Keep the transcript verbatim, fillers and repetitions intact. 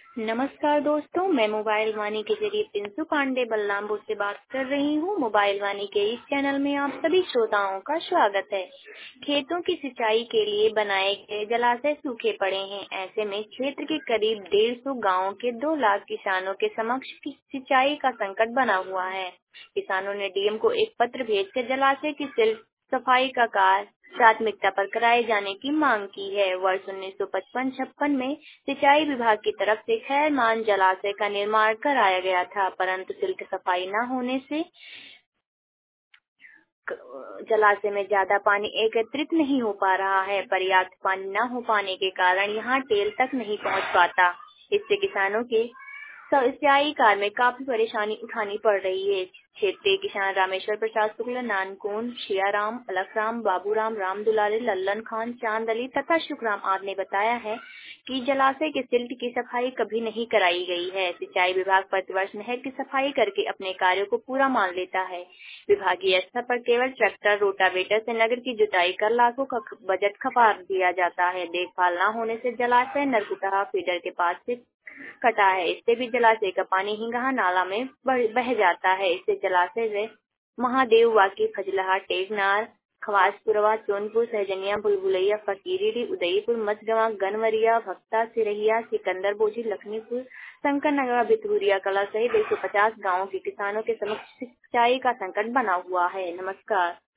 नमस्कार दोस्तों, मैं मोबाइल वाणी के जरिए पिंसू पांडे बलरामपुर से बात कर रही हूँ। मोबाइल वाणी के इस चैनल में आप सभी श्रोताओं का स्वागत है। खेतों की सिंचाई के लिए बनाए गए जलाशय सूखे पड़े हैं। ऐसे में क्षेत्र के करीब डेढ़ सौ गाँव के दो लाख किसानों के समक्ष सिंचाई का संकट बना हुआ है। किसानों ने डीएम को एक पत्र भेजकर जलाशय की सिर्फ सफाई का कार्य प्राथमिकता पर कराए जाने की मांग की है। वर्ष उन्नीस सौ पचपन छप्पन में सिंचाई विभाग की तरफ से खैरमान जलाशय का निर्माण कराया गया था, परंतु सिल्ट सफाई न होने से जलाशय में ज्यादा पानी एकत्रित नहीं हो पा रहा है। पर्याप्त पानी न हो पाने के कारण यहाँ टेल तक नहीं पहुँच पाता। इससे किसानों के सिंचाई कार्य में काफी परेशानी उठानी पड़ रही है। क्षेत्रीय किसान रामेश्वर प्रसाद शुक्ला, नानकोन, शियाराम, अलखराम, बाबूराम, राम दुलारे, लल्लन खान, चांद अली तथा शुक्राम आदि ने बताया है कि जलाशय के सिल्ट की सफाई कभी नहीं कराई गई है। सिंचाई विभाग प्रतिवर्ष नहर की सफाई करके अपने कार्यों को पूरा मान लेता है। विभागीय स्तर पर केवल ट्रैक्टर रोटावेटर से नगर की जुताई कर लाखों का बजट खपा दिया जाता है। देखभाल न होने से जलाशय नरकुटहा फीडर के पास से कटा है। इससे भी जलाशय का पानी हिंगहा नाला में बह जाता है। इससे जलाशय से महादेव वाकी, फजलहा, टेगनार, खवासपुरवा, चौनपुर, सहजनिया, बुलबुलैया, फकीरी, उदयपुर, मझगवा, गनवरिया, भक्ता, सिरहिया, सिकंदर बोझी, लक्ष्मीपुर, शंकर नगर, भितुरिया कला सहित एक सौ पचास गाँव के किसानों के समक्ष सिंचाई का संकट बना हुआ है। नमस्कार।